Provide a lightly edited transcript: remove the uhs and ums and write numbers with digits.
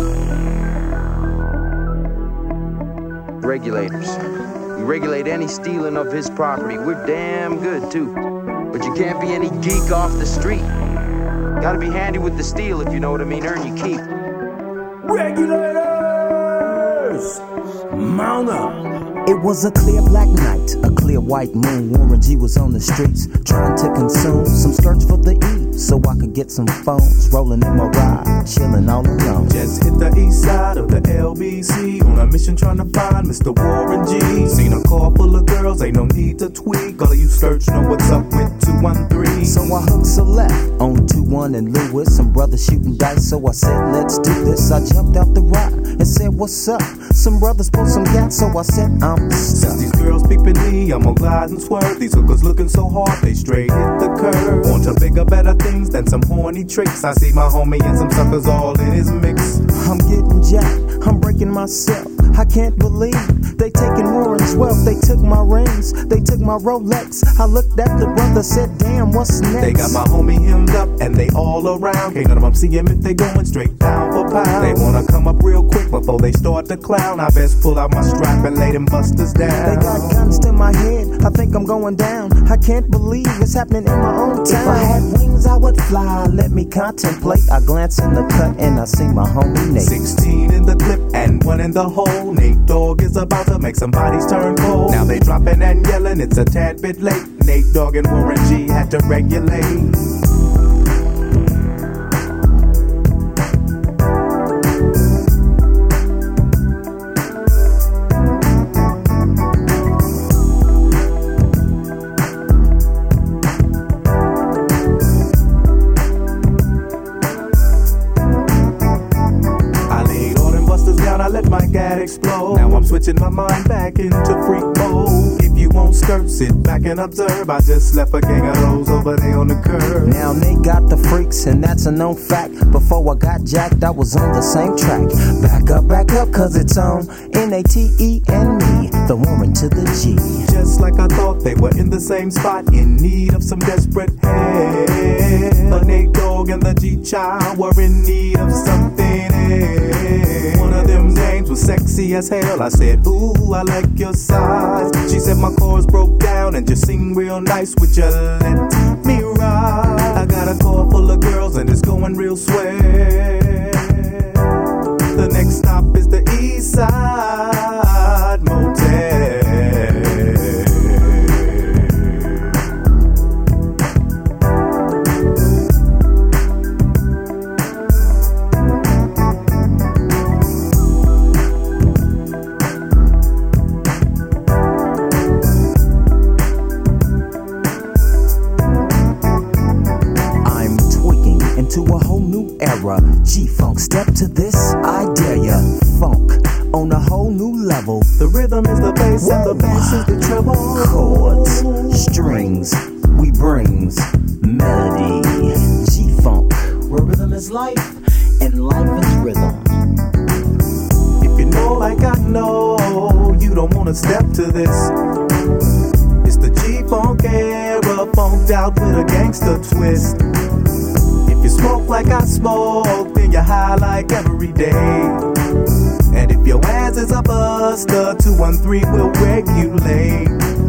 Regulators. We regulate any stealing of his property. We're damn good, too. But you can't be any geek off the street. Gotta be handy with the steel, if you know what I mean. Earn your keep. Regulators! Mount up! It was a clear black night, a clear white moon. Warren G was on the streets, trying to consume some skirts for the E, so I could get some phones. Rolling in my ride, chilling all alone. Just hit the east side of the LBC, on a mission trying to find Mr. Warren G. Seen a car full of girls, ain't no need to tweak. All of you skirts know what's up with 213. So I hooked a left on 21 and Lewis. Some brothers shooting dice, so I said, let's do this. I jumped out the ride and said, what's up? Some brothers pulled some gas, so I said, I'm stuck. Since these girls peeping me, I'm gonna glide and swerve. These hookers looking so hard, they straight hit the curve. On to bigger, better things than some horny tricks. I see my homie and some suckers all in his mix. I'm getting jacked, I'm breaking myself. I can't believe they taking Warren's wealth. They took my rings, they took my Rolex. I looked at the brother, said, damn, what's next? They got my homie hemmed up and they all around. Can't none of them see him if they going straight down for pound. They wanna come up real quick before they start to clown. I best pull out my strap and lay them busters down. They got guns to my head, I think I'm going down. I can't believe it's happening in my own town. If I had wings, I would fly, let me contemplate. I glance in the cut and I see my homie Nate. 16 in the clip and 1 in the hole. Nate Dogg is about to make some bodies turn cold. Now they dropping and yelling, it's a tad bit late. Nate Dogg and Warren G had to regulate. Explode. Now I'm switching my mind back into freak mode. If you won't skirt, sit back and observe. I just left a gang of those over there on the curb. Now they got the freaks and that's a known fact. Before I got jacked, I was on the same track. Back up, cause it's on N-A-T-E and me, the Warren to the G. Just like I thought, they were in the same spot, in need of some desperate help. But Nate Dogg and the G-Child were in need of something else. One of them names was sexy as hell. I said, ooh, I like your size. She said my chords broke down and just sing real nice. Would you let me ride? I got a car full of girls and it's going real swell. The next stop is the East Side Motel. To a whole new era, G-Funk, step to this, I dare ya. Funk on a whole new level. The rhythm is the bass and the bass is the treble. Chords, strings, we brings melody. G-Funk, where rhythm is life and life is rhythm. If you know like I know, you don't wanna step to this. It's the G-Funk era, funked out with a gangster twist. If you smoke like I smoke, then you're high like every day. And if your ass is a buster, 213 will regulate.